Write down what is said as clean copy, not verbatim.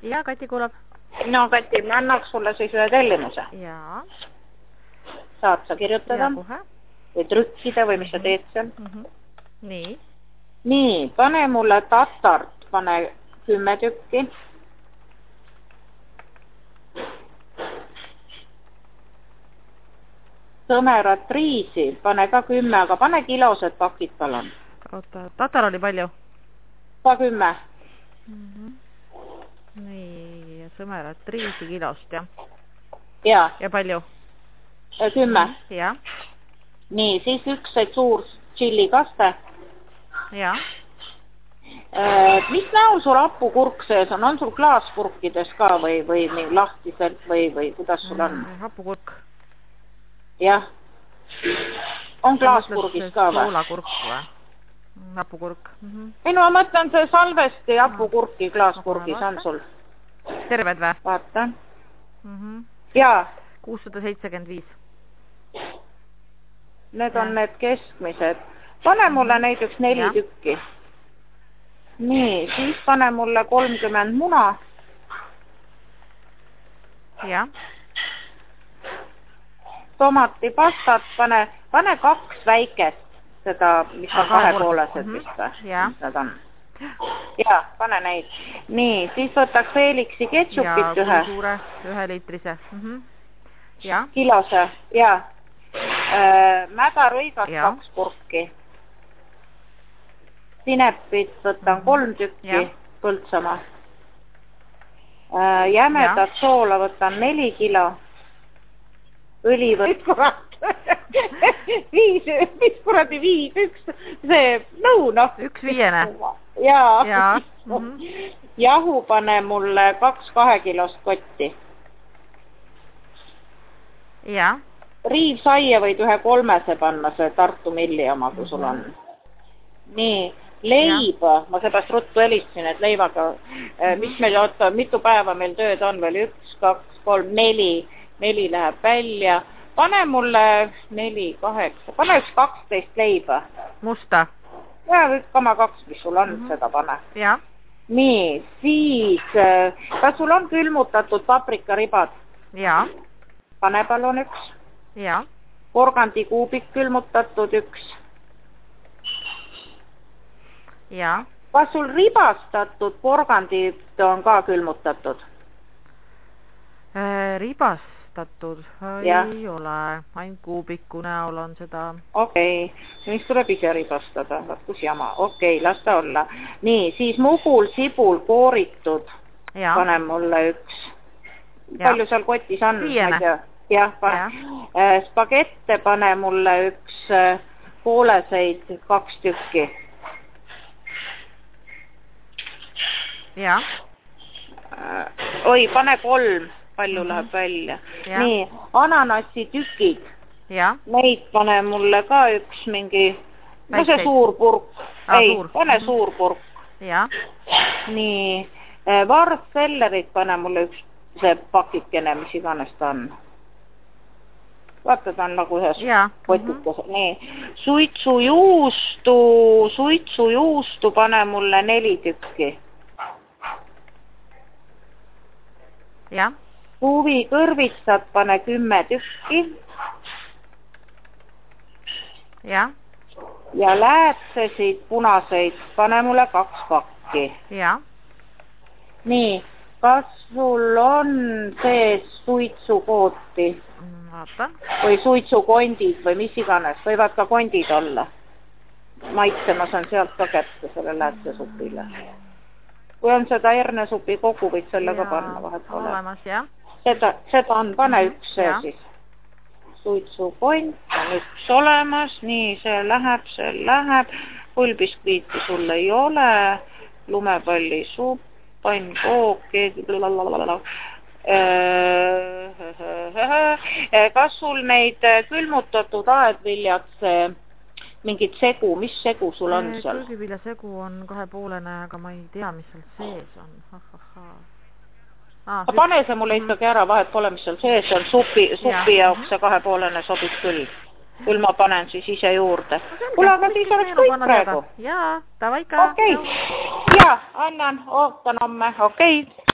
Ja, Kati kuulab. No Kati, ma annaks sulle siis ühe tellimuse. Jaa. Saad sa kirjutada? Ja, kohe. Või trükkida või mis sa teed seal? Nii. Nii, pane mulle tatart, pane 10 tükki. Sõmerat riisi, pane ka 10, aga pane kilosed pakid palun. Oota, tatar oli palju? Ka 10. Nii, sõmerat riisi kilost, jah? Ja. Ja palju? 10. Ja. Nii, siis üks suur tšillikaste. Ja. Mis näol sul hapukurk sees on? On sul klaaspurkides ka või lahtiselt või kuidas sul on? Hapukurk. Jah. On klaaspurgis ka või? Soolakurk või? Hapukurk. Ei no ma mõtlen see salvesti hapukurki klaaspurgis on sul. Terved või? Vaata. Jaa. 675. Need on need keskmised. Pane mulle neid üks 4 tükki. Nii, siis pane mulle 30 muna. Ja. Tomatipastat, pane 2 väikest, seda, mis on kahepoolesed vist või? Ja. Mis need on? Ja, pane neid. Nii, siis võtaks Felixi ketšupit ühe. Ja, suure, 1 liitrise. Ja. Kilose, ja. Mädarõigas 2 purki. Sinepit võtan 3 tükki Põltsamaa. Jämedat soola võtan 4 kilo. Õli võtan 5 kuradi 5, see nõu noh. 1/5. Jaa. Jahu pane mulle 2 2-kilost kotti. Ja. Riivsaia võid ühe 3 panna, see Tartu Milli oma, kui sul on. Nii, leiba, ma seepärast ruttu helistasin, et leivaga, mis meil, oota, mitu päeva meil tööd on veel, 1, 2, 3, 4, 4 läheb välja. Pane mulle 4, 8, pane üks 12 leiba. Musta? Ja, 1,2, mis sul on, seda pane. Ja. Nii, siis, kas sul on külmutatud paprikaribad? Ja. Pane palun üks. Ja. Porgandikuubik külmutatud 1. Ja. Kas sul ribastatud porgandid on ka külmutatud? Ribastatud ei ole, ainult kuubiku näol on seda. Okei, mis tuleb ise ribastada, kus jama. Okei, las ta olla. Nii, siis mugul sibul kooritud. Pane mulle 1. Palju seal kotis on? 5. Jah, pane. Spagette pane mulle 1 pooleseid 2 tükki. Ja. Oi, pane 3, palju läheb välja. Nii, ananassi tükid. Ja. Neid pane mulle ka 1 mingi, no see suur purk. Ei, pane suur purk. Ja. Nii, varssellerit pane mulle 1 see pakikene, mis iganes ta on. Vaata, ta on nagu ühes kotikes. Nii, suitsujuustu pane mulle 4 tükki. Ja. Huvikõrvitsad pane 10 tükki. Ja. Ja läätsesid punaseid pane mulle 2 pakki. Ja. Nii, kas sul on sees suitsukooti? Vaata. Või suitsukondid või mis iganes, võivad ka kondid olla. Maitse ma saan sealt ka kätte selle läätsesupile. Kui on seda hernesupi kogu, võid selle ka panna vahet pole. Olemas, jah. Seda on, pane 1 see siis. Suitsukond on 1 olemas, nii see läheb. Pulbiskviiti sul ei ole, lumepallisupp, pannkook, kas sul neid külmutatud aedviljad, mingit segu, mis segu sul on seal? Köögivilja segu on 2,5, aga ma ei tea, mis seal sees on. Pane see mulle ikkagi ära, vahet pole, mis seal sees on. Supi jaoks see 2,5 sobib küll. Küll ma panen siis ise juurde. Kuule, aga siis oleks kõik praegu. Jaa, tavaika. Okei. Jaa, annan, ootan homme. Okei.